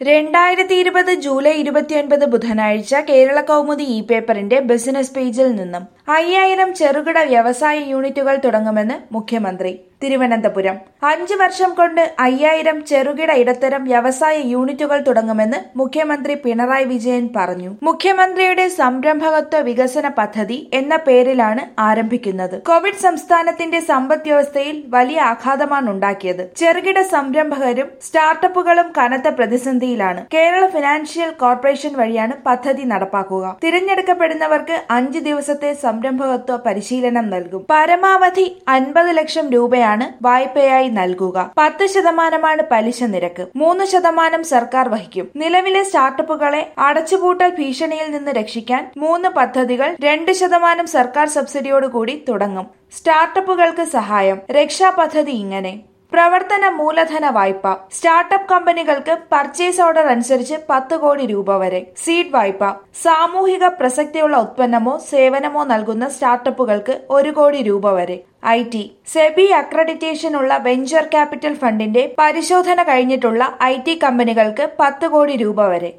2020 July 29 ബുധനാഴ്ച കേരള കൗമുദി പേപ്പറിന്റെ business പേജിൽ നിന്നും 5000 ചെറുകിട വ്യവസായ യൂണിറ്റുകൾ തുടങ്ങുമെന്ന് മുഖ്യമന്ത്രി. തിരുവനന്തപുരം 5 വർഷം കൊണ്ട് 5000 ചെറുകിട ഇടത്തരം വ്യവസായ യൂണിറ്റുകൾ തുടങ്ങുമെന്ന് മുഖ്യമന്ത്രി പിണറായി വിജയൻ പറഞ്ഞു. മുഖ്യമന്ത്രിയുടെ സംരംഭകത്വ വികസന പദ്ധതി എന്ന പേരിലാണ് ആരംഭിക്കുന്നത്. കോവിഡ് സംസ്ഥാനത്തിന്റെ സമ്പദ് വ്യവസ്ഥയിൽ വലിയ ആഘാതമാണുണ്ടാക്കിയത്. ചെറുകിട സംരംഭകരും സ്റ്റാർട്ടപ്പുകളും കനത്ത പ്രതിസന്ധിയിലാണ്. കേരള ഫിനാൻഷ്യൽ കോർപ്പറേഷൻ വഴിയാണ് പദ്ധതി നടപ്പാക്കുക. തിരഞ്ഞെടുക്കപ്പെടുന്നവർക്ക് 5 ദിവസത്തെ സംരംഭകത്വ പരിശീലനം നൽകും. പരമാവധി 50 ലക്ഷം രൂപയാണ് വായ്പയായി നൽകുക. 10% പലിശ നിരക്ക്. 3% സർക്കാർ വഹിക്കും. നിലവിലെ സ്റ്റാർട്ടപ്പുകളെ അടച്ചുപൂട്ടൽ ഭീഷണിയിൽ നിന്ന് രക്ഷിക്കാൻ 3 പദ്ധതികൾ 2% സർക്കാർ സബ്സിഡിയോടുകൂടി തുടങ്ങും. സ്റ്റാർട്ടപ്പുകൾക്ക് സഹായം. രക്ഷാ പദ്ധതി ഇങ്ങനെ: പ്രവർത്തന മൂലധന വായ്പ. സ്റ്റാർട്ടപ്പ് കമ്പനികൾക്ക് പർച്ചേസ് ഓർഡർ അനുസരിച്ച് 10 കോടി രൂപ വരെ. സീഡ് വായ്പ. സാമൂഹിക പ്രസക്തിയുള്ള ഉത്പന്നമോ സേവനമോ നൽകുന്ന സ്റ്റാർട്ടപ്പുകൾക്ക് 1 കോടി രൂപ വരെ. IT. സെബി അക്രഡിറ്റേഷൻ ഉള്ള വെഞ്ചർ ക്യാപിറ്റൽ ഫണ്ടിന്റെ പരിശോധന കഴിഞ്ഞിട്ടുള്ള IT കമ്പനികൾക്ക് 10 കോടി രൂപ വരെ.